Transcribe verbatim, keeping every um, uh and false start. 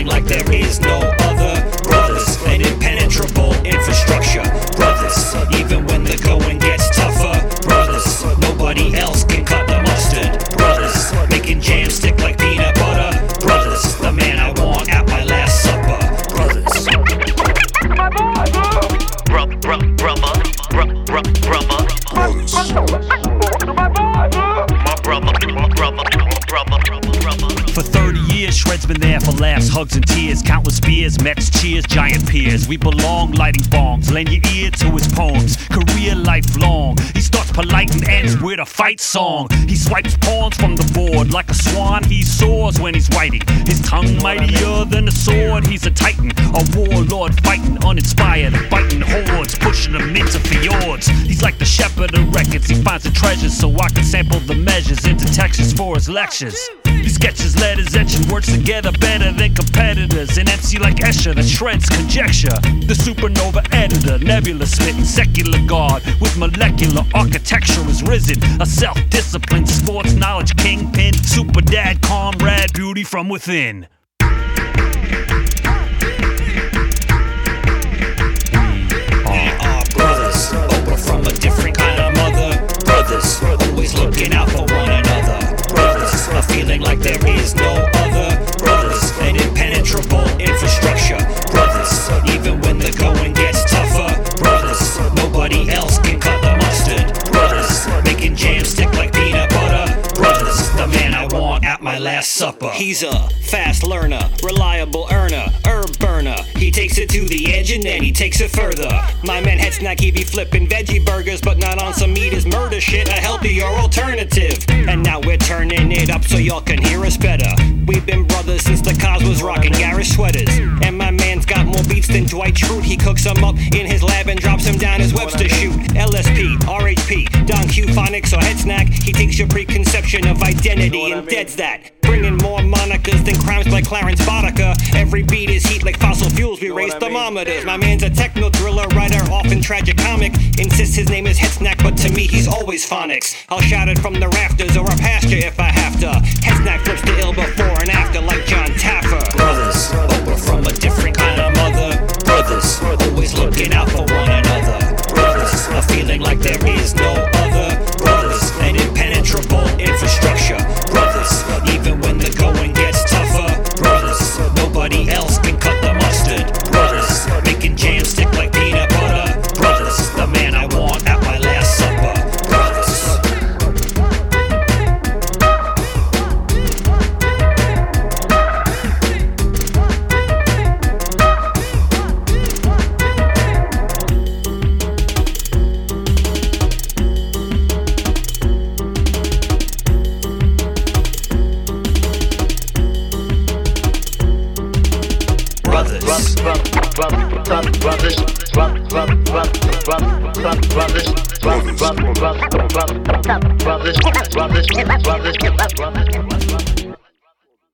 feeling like there is no other. Brothers, an impenetrable infrastructure. Brothers, even when the going gets tougher. Brothers, nobody else can cut the mustard. Brothers, making jam stick like peanut butter. Brothers, the man I want at my last supper. Brothers. Bro, bro, brother, bro, bro, brother. Brothers. My brother, my brother, my brother, brother. For thirty years, Shred's been there for laughs, hugs, and tears. Countless beers, Mets, cheers, giant peers. We belong, lighting bongs. Lend your ear to his poems. Career lifelong. He starts polite and ends with a fight song. He swipes pawns from the board. Like a swan, he soars when he's writing. His tongue mightier than a sword. He's a titan, a warlord fighting uninspired, biting hordes, pushing them into fjords. He's like the shepherd of records. He finds the treasures so I can sample the measures into textures for his lectures. He sketches letters, etching words together better than competitors. An M C like Escher that shreds conjecture. The supernova editor, nebula smitten, secular god with molecular architecture is risen. A self-disciplined sports knowledge kingpin, super dad, comrade, beauty from within. Brothers, but we're from a different kind of mother. Brothers, always looking out for one another. Brothers, a feeling like there is no other. Brothers, an impenetrable infrastructure. Brothers, even when the going gets tougher. Brothers, nobody else can cut the mustard. Brothers, making jam stick like peanut butter. Brothers, the man I want at my last supper. He's a fast learner, reliable earner, herb burner. He takes it to the edge and then he takes it further. My man head snack, he be flipping veggie burgers, but not on some meat is murder shit, a healthier alternative. And now we're turning it up so y'all can hear us better. We've been brothers since the cars was rocking garish sweaters. And my man's got more beats than Dwight Schrute. He cooks them up in his lab and drops them down his Webster chute. L S P, R H P, Don Q Phonics or head snack. He takes your preconception of identity and deads that. Bringing more monikers than crimes by Clarence Boddicker. Every beat is heat like fossil fuels, we raise thermometers. My man's a techno thriller writer, often tragic comic. Insists his name is Head Snack, but to me he's always phonics. I'll shout it from the rafters or a pasture if I have to. Head Snack flips the ill before and after like John Taffer. Brothers, but we're from a different kind of mother. Brothers, always looking out for one another. Brothers, a feeling like there is no other. Brothers, an impenetrable infrastructure. Brothers, even when the going gets tougher. Brothers, nobody else can cut the mustard. Brothers, making jam stick like peanut butter. Brothers, the man I want at my last supper. Brothers. Brothers, brothers, brothers, brothers, brothers, brothers, brothers, brothers, brothers, brothers, brothers, brothers, brothers.